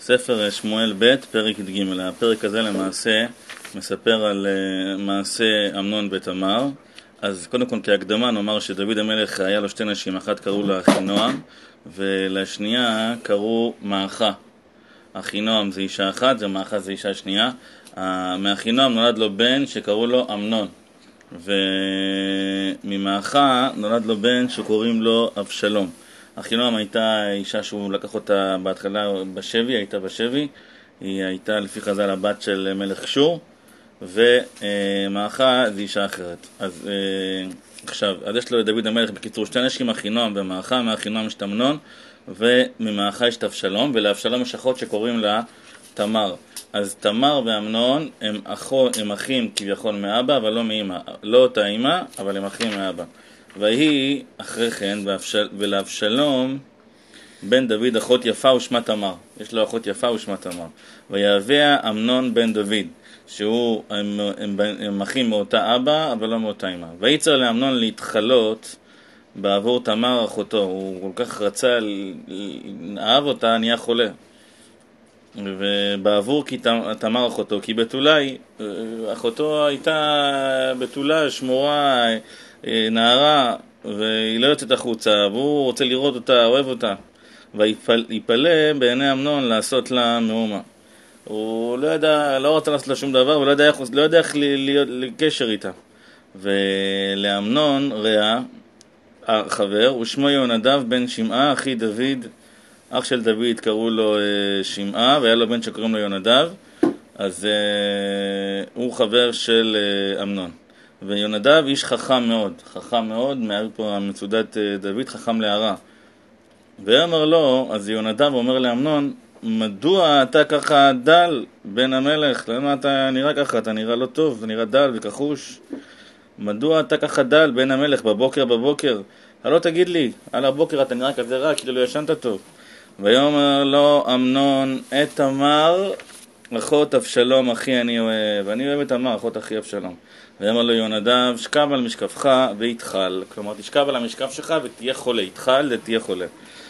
ספר שמואל ב' פרק ג'. הפרק הזה למעשה מספר על מעשה אמנון ותמר. אז קודם כל כהקדמה נאמר שדוד המלך היה לו שתי נשים, אחת קראו לה אחינועם ולשנייה קראו מעכה. אחינועם זה אישה אחת ומעכה זה אישה שנייה. מאחינועם נולד לו בן שקראו לו אמנון, וממעכה נולד לו בן שקוראים לו אבשלום. אחינועם הייתה אישה שהוא לקח אותה בהתחלה בשבי, הייתה בשבי, היא הייתה לפי חז"ל הבת של מלך שור, ומעכה זה אישה אחרת. אז יש לו דוד המלך בקיצור שתי נשים, אחינועם ומעכה. מאחינועם יש אמנון וממעכה יש אבשלום, ולאבשלום יש אחות שקוראים לה תמר. אז תמר ואמנון הם אחים כביכול מאבא אבל לא מאמא, לא אותה אמא אבל הם אחים מאבא. והיא אחרי כן ולאבשלום בן דוד אחות יפה ושמה תמר, יש לו אחות יפה ושמה תמר. ויהווה אמנון בן דוד שהוא הם אחים מאותה אבא אבל לא מאותה אמא. ויצר לאמנון להתחלות בעבור תמר אחותו, הוא כל כך רצה, אהב אותה, נהיה חולה. ובעבור כי תמר אחותו, כי בתולי, אחותו הייתה בתולה, שמורה, נערה, והיא לא יוצאת החוצה, והוא רוצה לראות אותה, אוהב אותה. ויפלא בעיני אמנון לעשות לה מאומה. הוא לא ידע, לא רוצה לעשות לה שום דבר, ולא יודע איך להיות לקשר איתה. ולאמנון רע, חבר, ושמו יהונדב בן שמעה, אחי דוד, אח של דוד קראו לו שמעה, והיה לו בן שקוראים לו יהונדב, אז הוא חבר של אמנון. ויהונדב איש חכם מאוד, מעל פה המצודת דוד, חכם להרע. ואמר לו, אז יהונדב אומר לאמנון, מדוע אתה ככה דל בן המלך? למה אתה נראה ככה? אתה נראה לא טוב, אתה נראה דל וכחוש. מדוע אתה ככה דל בן המלך בבוקר? הלא תגיד לי, על הבוקר אתה נראה כזה רע, כאילו לא ישנת טוב. ויאמר לו אמנון, את תמר אחות אבשלום אחי אני אוהב, אני אוהב את תמר אחות אחי אבשלום. ויאמר לו יהונדב, שכב על משכבך ויתחל, כלומר תשכב על המשכב שלך ותהיה חולה, יתחל ותהיה חולה.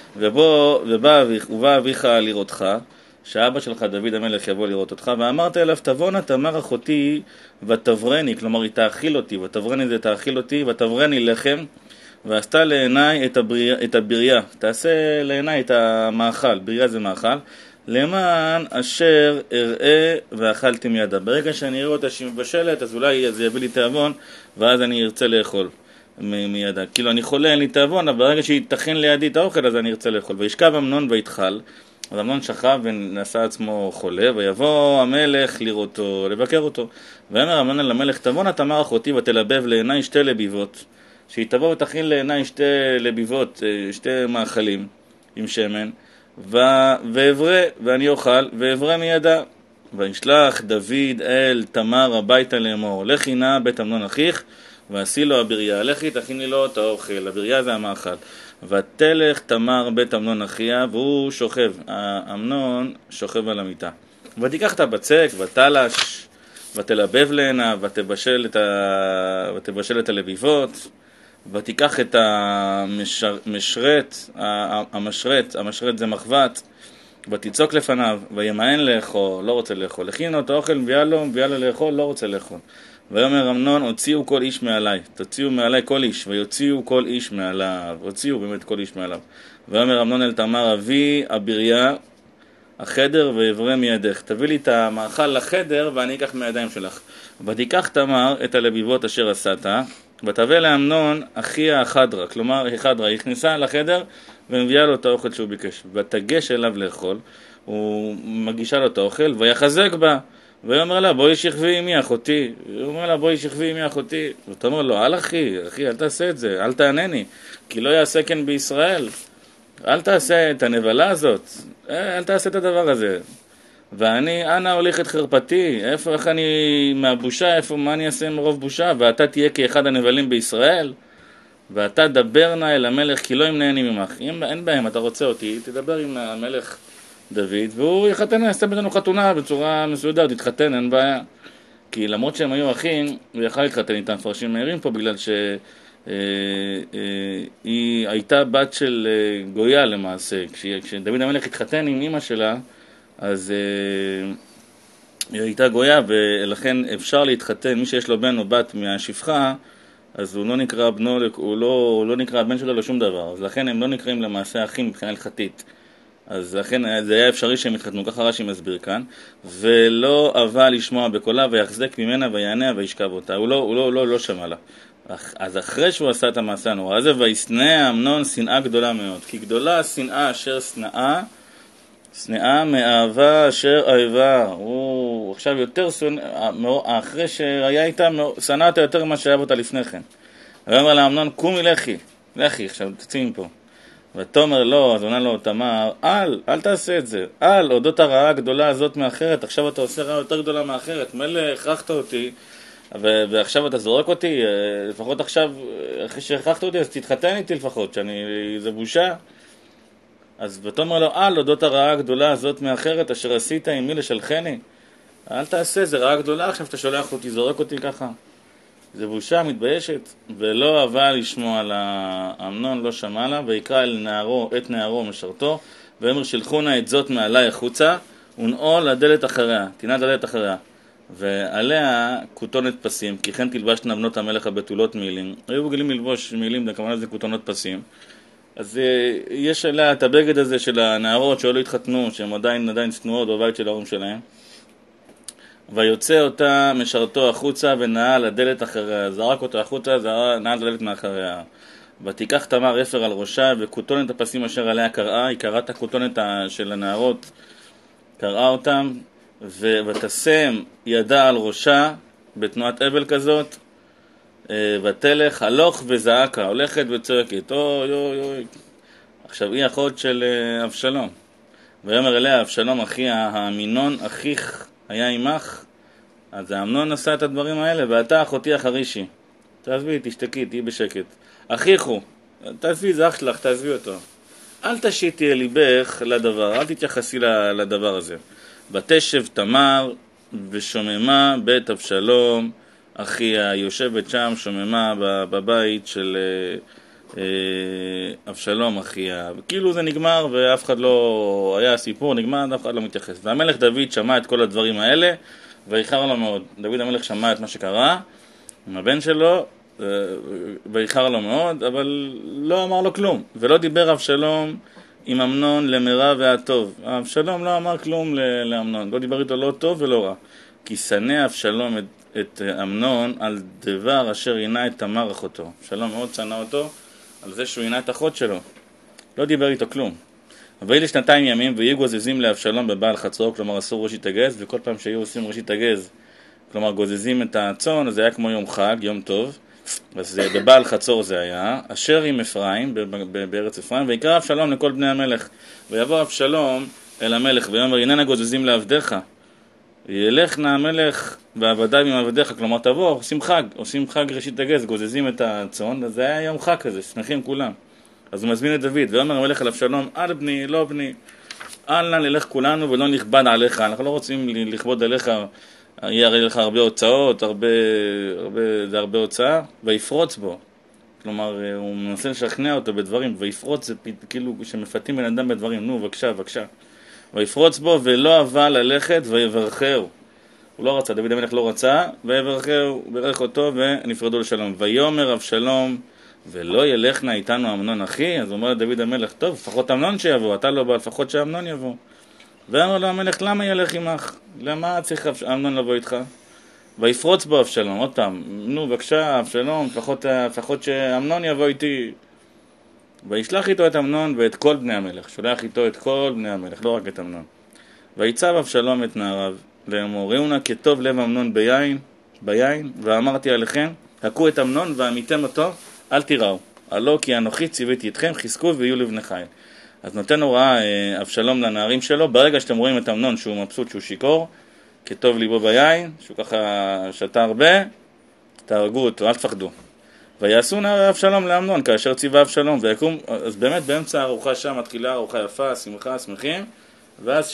ובא אביך לראותך, שאבא שלך דוד המלך יבוא לראות אותך, ואמרת אליו, תבואנה תמר אחותי ותברני, כלומר היא תאכיל אותי, ותברני זה תאכיל אותי, ותברני לחם, ועשתה לעיניי את הבריה, תעשה לעיניי את המאכל, בריה זה מאכל, למען אשר אראה ואכלתי מידה. ברגע שאני אראה אותה שהיא מבשלת, אז אולי זה יביא לי תאבון, ואז אני ארצה לאכול מידה. כאילו אני חולה, אין לי תאבון, אבל ברגע שהיא תכין לידי את האוכל, אז אני ארצה לאכול. וישכב אמנון ויתחל, אז אמנון שכב ונעשה עצמו חולה, ויבוא המלך לראותו, לבקר אותו. ואמר אמנון למלך, תבואנה תמר אחותי ותלבב לעיניי שתי לביבות. שהיא תבוא ותכין לעיניי שתי לביבות, שתי מאכלים עם שמן, ואברא, ואני אוכל, ואברא מידה. וישלח דוד אל תמר הביתה לאמור, לכי נא בית אמנון אחיך, ועשי לו הבריה, לכי תכיני לו את האוכל, הבריה זה המאכל. ותלך תמר בית אמנון אחיה, והוא שוכב, אמנון שוכב על המיטה. ותיקח את הבצק, ותלש, ותלבב לעיניו, ותבשל את הלביבות, ותיקח את המשרת זה מחבת, ותצוק לפניו, וימאן לאכול, לא רוצה לאכול. הכינו את האוכל, מביאה לו לאכול, לא רוצה לאכול. ויאמר אמנון, הוציאו כל איש מעלי, תוציאו מעלי כל איש, ויוציאו כל איש מעליו, הוציאו באמת כל איש מעליו. ויאמר אמנון אל תמר, אבי הבריה, החדר ואברא מידך, תביא לי את המאכל לחדר ואני אקח מהידיים שלך. ותיקח תמר את הלביבות אשר עשת, ותביא לאמנון אחיה החדרה, כלומר החדרה, היא הכניסה לחדר ומביאה לו את האוכל שהוא ביקש, ותגש אליו לאכול, הוא מגישה לו את האוכל ויחזק בה, ואומר לה בואי שכבי עמי אחותי, הוא אומר לה בואי שכבי עמי אחותי, ואתה אומר לו אל אחי אל תעשה את זה, אל תענני, כי לא יעשה כן בישראל, אל תעשה את הנבלה הזאת, אל תעשה את הדבר הזה. ואני, אנה הוליך את חרפתי, איך אני מהבושה, מה אני אעשה מרוב בושה, ואתה תהיה כאחד הנבלים בישראל, ואתה דבר נא אל המלך, כי לא ימנעני ממך. אם אין בהם, אתה רוצה אותי, תדבר עם המלך דוד, והוא יחתן, יעשה בינינו חתונה בצורה מסודרת, תתחתן, אין בעיה. כי למרות שהם היו אחים, הוא יכל להתחתן איתם, פרשים מהירים פה, בגלל שהיא הייתה בת של גויה למעשה. כשדוד המלך התחתן עם אמא שלה, אז היא הייתה גויה, ולכן אפשר להתחתן, מי שיש לו בן או בת מהשפחה, אז הוא לא נקרא בנו, הוא לא נקרא הבן שלו לשום דבר, אז לכן הם לא נקראים למעשה אחים מבחינה הלכתית. אז לכן זה היה אפשרי שהם התחתנו, ככה רש"י מסביר כאן, ולא אהבה לשמוע בקולה ויחזק ממנה ויעניה וישכב אותה, הוא לא שמע לה. אז אחרי שהוא עשה את המעשה הנורא הזה, וישנא אמנון שנאה גדולה מאוד, כי גדולה השנאה אשר שנאה מאהבה אשר אהבה. הוא עכשיו יותר אחרי שהיה איתה, שנא אותה יותר ממה שאהב אותה לפני כן. ואומר לאמנון, קומי לכי, עכשיו תצאי מפה. ותאמר לו, אז עונה לו תמר, אל תעשה את זה, אודות הרעה הגדולה הזאת מאחרת, עכשיו אתה עושה רעה יותר גדולה מאחרת, מילא הכרחת אותי, ועכשיו אתה זורק אותי, לפחות עכשיו, אחרי שהכרחת אותי, אז תתחתן איתי לפחות, זה בושה. אז ותאמר לו, אודות הרעה הגדולה הזאת מאחרת, אשר עשית עמי לשלחני, אל תעשה, זה רעה גדולה, עכשיו אתה שולח אותי, זורק אותי ככה. זה בושה מתביישת, ולא אהבה לשמוע לה. אמנון לא שמע לה, ויקרא את נערו משרתו, ואמר שלחונה את זאת מעלי החוצה, ונעול הדלת אחריה, תנעד הדלת אחריה. ועליה כותונת פסים, כי כן תלבשנה בנות המלך הבתולות מילים. היו בגלים ללבוש מילים, כמובן זה כותונות פסים. אז יש עליה את הבגד הזה של הנערות שעוד לא התחתנו, שהן עדיין צנועות בבית של ההורים שלהם. ויוצא אותה משרתו החוצה ונעל הדלת אחריה, זרק אותה החוצה, נעל הדלת מאחריה. ותיקח תמר אפר על ראשה, וכותונת הפסים אשר עליה קראה, היא קראה את הכותונת של הנערות, קראה אותם, ותשם ידה על ראשה, בתנועת אבל כזאת, ותלך, הלוך וזעקה, הולכת וצועקת, אוי אוי אוי. עכשיו היא אחות של אבשלום. ויאמר אליה, אבשלום אחי האמינון, אחיך היה עמך, אז האמנון עשה את הדברים האלה, ואתה אחותי החרישי. תעזבי, תשתקי, תהי בשקט. אחיך הוא, תעזבי, זה אח שלך, תעזבי אותו. אל תשיתי אל ליבך לדבר, אל תתייחסי לדבר הזה. ותשב תמר ושוממה בית אבשלום, אחיה, יושבת שם, שוממה בבית של אבשלום אחיה. כאילו זה נגמר ואף אחד לא, היה סיפור, נגמר, אף אחד לא מתייחס. והמלך דוד שמע את כל הדברים האלה, ואיחר לו מאוד. דוד המלך שמע את מה שקרה עם הבן שלו, ואיחר לו מאוד, אבל לא אמר לו כלום. ולא דיבר אבשלום עם אמנון למרע והטוב. אבשלום לא אמר כלום לאמנון, לא דיבר איתו לא טוב ולא רע. כי שנא אבשלום את אמנון על דבר אשר עינה את תמר אחותו. אבשלום מאוד שנא אותו על זה שהוא עינה את אחות שלו. לא דיבר איתו כלום. ויהי לשנתיים ימים ויהיו גוזזים לאבשלום בבעל חצרו, כלומר אסור ראשית הגז, וכל פעם שהיו עושים ראשית הגז, כלומר גוזזים את הצאן, אז זה היה כמו יום חג, יום טוב, אז בבעל חצור זה היה, אשר עם אפרים, בארץ אפרים, ויקרא אבשלום לכל בני המלך, ויבוא אבשלום אל המלך, ויאמר הננה גוזזים לעבדיך, ילך נא המלך ועבדיו עם עבדיך, כלומר תבוא, עושים חג ראשית הגז, גוזזים את הצאן, אז זה היה יום חג כזה, שמחים כולם. אז הוא מזמין את דוד, ואומר המלך אל אבשלום, אל בני, לא בני, אל נא נלך כולנו ולא נכבד עליך, אנחנו לא רוצים לכבוד עליך, יהיה הרי לך הרבה הוצאות, זה הרבה הוצאה, ויפרוץ בו. כלומר, הוא מנסה לשכנע אותו בדברים, ויפרוץ זה כאילו שמפתים בן אדם בדברים, נו, בבקשה. ויפרוץ בו ולא אהבה ללכת ויברכהו. הוא לא רצה, דוד המלך לא רצה, ויברכהו, ברך אותו ונפרדו לשלום. ויאמר אבשלום, ולא ילכנה איתנו אמנון אחי, אז אומר דוד המלך, טוב, לפחות אמנון שיבוא, אתה לא בא, לפחות שאמנון יבוא. ואמר לו המלך, למה ילך עמך? למה צריך אמנון לבוא איתך? ויפרוץ בו אבשלום, עוד פעם, נו בבקשה אבשלום, לפחות שאמנון יבוא איתי. וישלח איתו את אמנון ואת כל בני המלך, שולח איתו את כל בני המלך, לא רק את אמנון. ויצב אבשלום את נעריו, לאמור, ראו נא כטוב לב אמנון ביין, ואמרתי עליכם, הכו את אמנון ועמיתם אותו, אל תיראו, הלא כי אנוכי ציוויתי אתכם, חזקו ויהיו לבני חיל. אז נותן הוראה אבשלום לנערים שלו, ברגע שאתם רואים את אמנון שהוא מבסוט, שהוא שיקור, כטוב ליבו ביין, שהוא ככה שתה הרבה, תהרגו אותו, אל תפחדו. ויעשו נערי אבשלום לאמנון, כאשר ציווה אבשלום, ויקום, אז באמת באמצע הארוחה שם מתחילה ארוחה יפה, שמחה, שמחים, ואז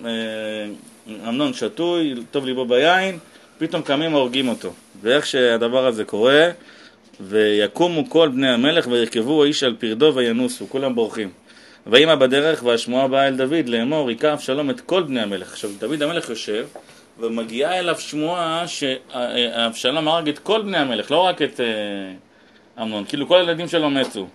שאמנון שתוי, טוב ליבו ביין, פתאום קמים הורגים אותו. ואיך שהדבר הזה קורה, ויקומו כל בני המלך וירכבו האיש על פרדו וינוסו, כולם בורחים. ואמא בדרך והשמועה באה אל דוד לאמור, היכה אבשלום את כל בני המלך. עכשיו דוד המלך יושב ומגיעה אליו שמועה שאבשלום הרג את כל בני המלך, לא רק את אמנון, כאילו כל הילדים שלו מתו.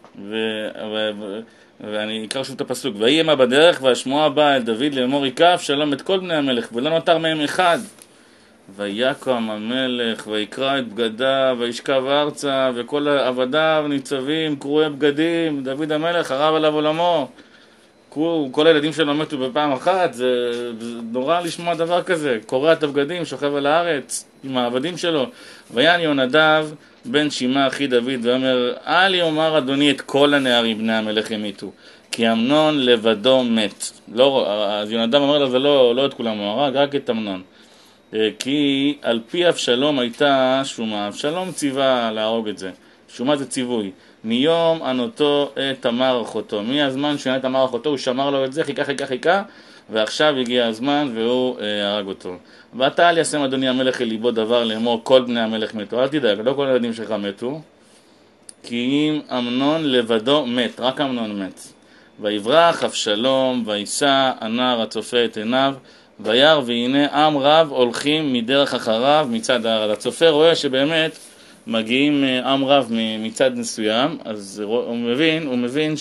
ואני אקרא שוב את הפסוק, ויהי אמא בדרך והשמועה באה אל דוד לאמור, היכה אבשלום את כל בני המלך ולא נותר מהם אחד. ויקם המלך ויקרא את בגדיו וישכב ארצה, וכל עבדיו ניצבים קרועי בגדים. דוד המלך הרב עליו עולמו, כל הילדים שלו מתו בפעם אחת. זה נורא לשמוע דבר כזה, קורע את הבגדים, שוכב על הארץ עם העבדים שלו. ויען יהונדב בן שמעה אחי דוד ואומר, אל יאמר אדוני את כל הנערים בני המלך ימיתו, כי אמנון לבדו מת. אז יהונדב אומר לו, זה לא את כולם הוא הרג, רק את אמנון. כי על פי אבשלום הייתה שומה, אבשלום ציווה להרוג את זה. שומה זה ציווי. מיום ענותו את תמר אחותו, מהזמן שענה את תמר אחותו הוא שמר לו את זה, חיכה, ועכשיו הגיע הזמן והוא הרג אותו. ואתה אל ישם אדוני המלך אל ליבו דבר לאמור כל בני המלך מתו. אל תדאג, לא כל הילדים שלך מתו, כי אם אמנון לבדו מת, רק אמנון מת. ויברח אבשלום וישא הנער הצופה את עיניו, וירא והנה עם רב הולכים מדרך אחריו מצד ההר. הצופה רואה שבאמת מגיעים עם רב מצד מסוים, אז הוא מבין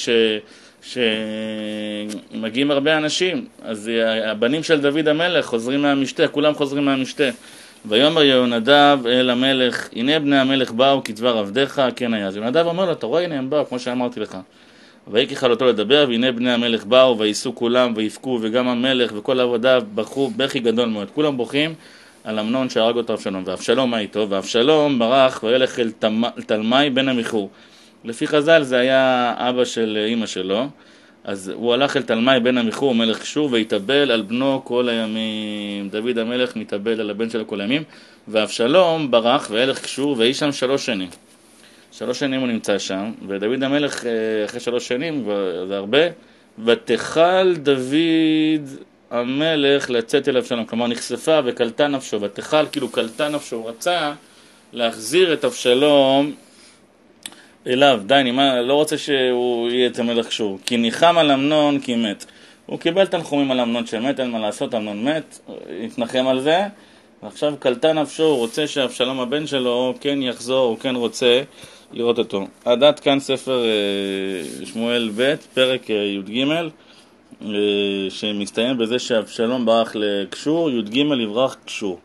שמגיעים הרבה אנשים. אז הבנים של דוד המלך חוזרים מהמשתה, כולם חוזרים מהמשתה. ויאמר יהונדב אל המלך, הנה בני המלך באו כדבר עבדיך, כן היה. אז יהונדב אומר לו, אתה רואה, הנה הם באו, כמו שאמרתי לך. ויקח חלותו לדבר, והנה בני המלך באו, וייסו כולם, ויפקו, וגם המלך וכל עבדיו בכו בכי גדול מאוד. כולם בוכים על אמנון שהרג אותו אבשלום. ואבשלום מה איתו? ואבשלום ברח וילך אל תלמי בן עמיחור. לפי חז"ל זה היה אבא של אמא שלו. אז הוא הלך אל תלמי בן עמיחור מלך גשור והתאבל על בנו כל הימים. דוד המלך מתאבל על הבן שלו כל הימים. ואבשלום ברח וילך גשור והיא שם 3 שנים. 3 שנים הוא נמצא שם, ודוד המלך אחרי 3 שנים, זה הרבה, ותחל דוד המלך לצאת אל אבשלום, כלומר נחשפה וקלטה נפשו, ותחל כאילו קלטה נפשו, הוא רצה להחזיר את אבשלום אליו, די, אני לא רוצה שהוא יהיה את המלך שוב, כי ניחם על אמנון כי מת. הוא קיבל תנחומים על אמנון שמת, אין מה לעשות, אמנון מת, התנחם על זה, ועכשיו קלטה נפשו, הוא רוצה שאבשלום הבן שלו כן יחזור, הוא כן רוצה לראות אותו. עד כאן ספר שמואל ב' פרק י"ג, שמסתיים בזה שאבשלום ברח לקשור, י"ג יברח קשור.